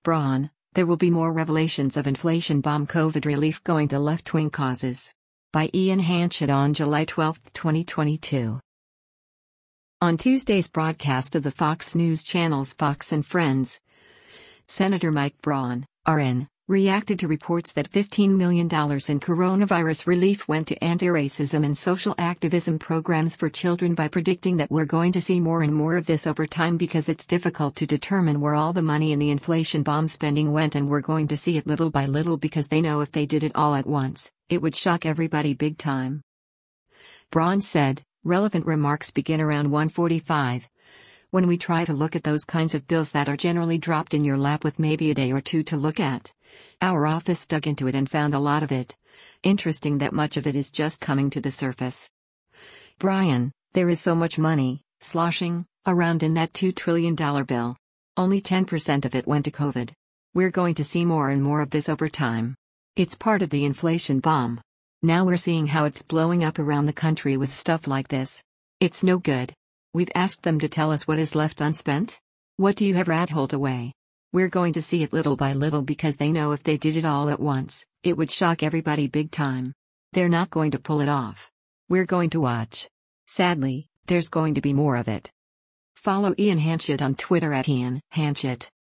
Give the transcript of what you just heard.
Braun, there will be more revelations of inflation bomb COVID relief going to left-wing causes. By Ian Hanchett on July 12, 2022. On Tuesday's broadcast of the Fox News channel's Fox and Friends, Senator Mike Braun, RN, reacted to reports that $15 million in coronavirus relief went to anti-racism and social activism programs for children by predicting that we're going to see more and more of this over time because it's difficult to determine where all the money in the inflation bomb spending went, and we're going to see it little by little because they know if they did it all at once, it would shock everybody big time. Braun said, relevant remarks begin around 1:45. When we try to look at those kinds of bills that are generally dropped in your lap with maybe a day or two to look at. Our office dug into it and found a lot of it. Interesting that much of it is just coming to the surface. Brian, there is so much money, sloshing, around in that $2 trillion bill. Only 10% of it went to COVID. We're going to see more and more of this over time. It's part of the inflation bomb. Now we're seeing how it's blowing up around the country with stuff like this. It's no good. We've asked them to tell us what is left unspent. What do you have rat-holed away? We're going to see it little by little because they know if they did it all at once, it would shock everybody big time. They're not going to pull it off. We're going to watch. Sadly, there's going to be more of it. Follow Ian Hanchett on Twitter at Ian Hanchett.